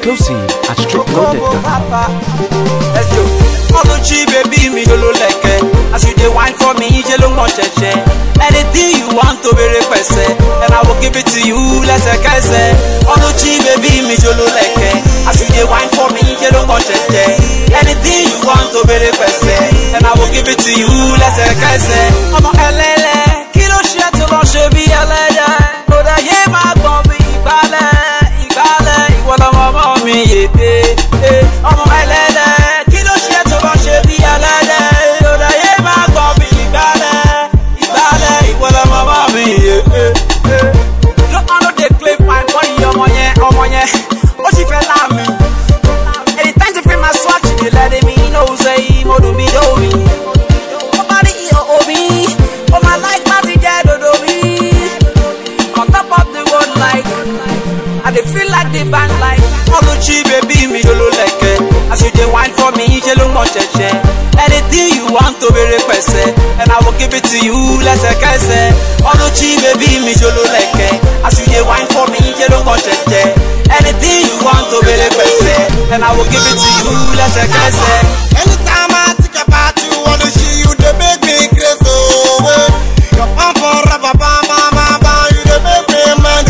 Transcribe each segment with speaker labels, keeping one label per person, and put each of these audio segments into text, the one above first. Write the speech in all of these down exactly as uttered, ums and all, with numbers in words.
Speaker 1: Exclusive at street loaded dot com.
Speaker 2: Let's go. Oluchi baby mi jolo leke. As you dey wine for me, jelo mo cheche. Anything you want to be requested, and I will give it to you. Let's say, Oluchi baby mi jolo leke. As you dey wine for me, jelo mo cheche. Anything you want to be requested, and I will give it to you. Let's say, Omo elele, kilo she to lo she bi elele. Oda ye ma gbon bi igbale, igbale, iwo lo mo mi yete. Omo elele, kilo she to lo she bi elele. Oda ye ma gbon bi igbale, igbale, iwo lo mo mi yete. You don't know they claim my money, omo yen, omo yen. What she feel like me? Anytime you feel my swag, she letting me know say mo do me do me. Nobody here owe me. Oh my life, party dead do me. On top of the world like, I dey feel like the band like. Oluchi baby mi jolo leke. As you dey wine for me, jelo mo cheche. Anything you want to be requested, and I will give it to you. Let's say, Oluchi baby mi jolo leke. As you dey wine for me, jelo mo cheche. Anything you want to be requested, and I will give it to you. Let's say,
Speaker 3: anytime I think about you, wanna see you, they make me crazy. Your pump for rubber, mama, mama, you they make me mad.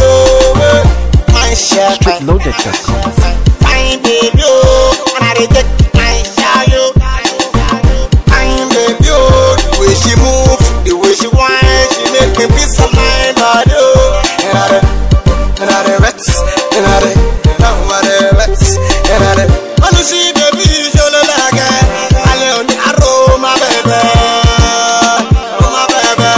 Speaker 3: My shirt,
Speaker 1: street loaded dot com.
Speaker 3: fine baby, and I take my shower. Fine baby, the way she move, the way she whine, she make me feel so my body. And I, and I wet, and I, now I wet, and I, wanna see baby, you look like it. I love the aroma, baby. Oh my baby,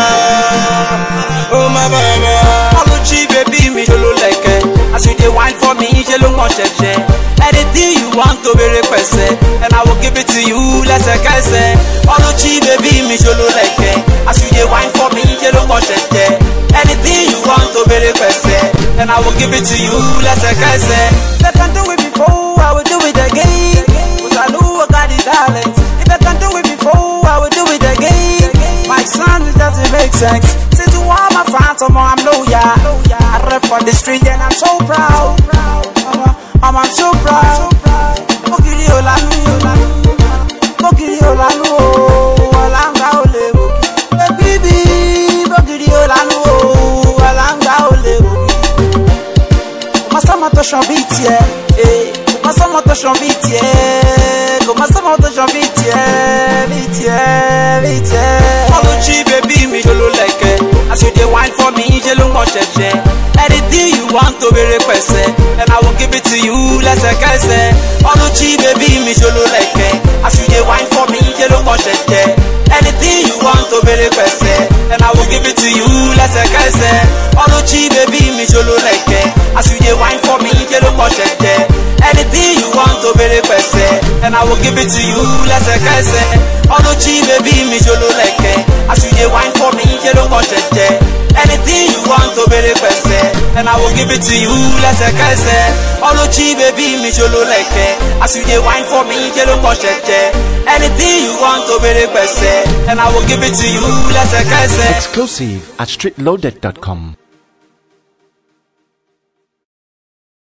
Speaker 3: oh my baby.
Speaker 2: Oluchi baby mi jolo leke. As you dey wine for me, jelo mo cheche. Anything you want to be requested, and I will give it to you. Let's say, Oluchi baby mi jolo leke. As you dey wine for me, jelo mo cheche. Anything you want to be requested, and I will give it to you. Let's say, if I can do it before, I will do it again. Cause I know I got the talent. If I can do it before, I will do it again. My son, it doesn't make sense. Say to all my fans, I'm I'm loyal. I rap on the street and I'm so proud. I'm, I'm so proud. Bokiri olanu, Bokiri olanu, Olanga ole boki. Baby, Bokiri olanu, Olanga ole boki. Masa mato shambiti eh, masa mato shambiti eh, masa mato shambiti eh, biti eh, biti eh. Oluchi baby mi jolo leke. As you dey wine for me, jelo mo cheche. Anything you want to be requested, and I will give it to you. Let's say, Oluchi baby mi jolo leke. As you dey wine for me, jelo mo cheche. Anything you want to be requested, and I will give it to you. Let's say, Oluchi baby mi jolo leke. As you dey wine for me, jelo mo cheche. Anything you want to be requested, and I will give it to you. Let's say, Oluchi baby mi jolo leke. As you dey wine for me, jelo mo cheche. Anything you want to be requested, and I will give it to you. Let's say, Oluchi baby mi jolo leke. As you dey wine for me, jelo mo cheche. Anything you want to be requested, and I will give it to you. Let's say,
Speaker 1: Exclusive at street loaded dot com.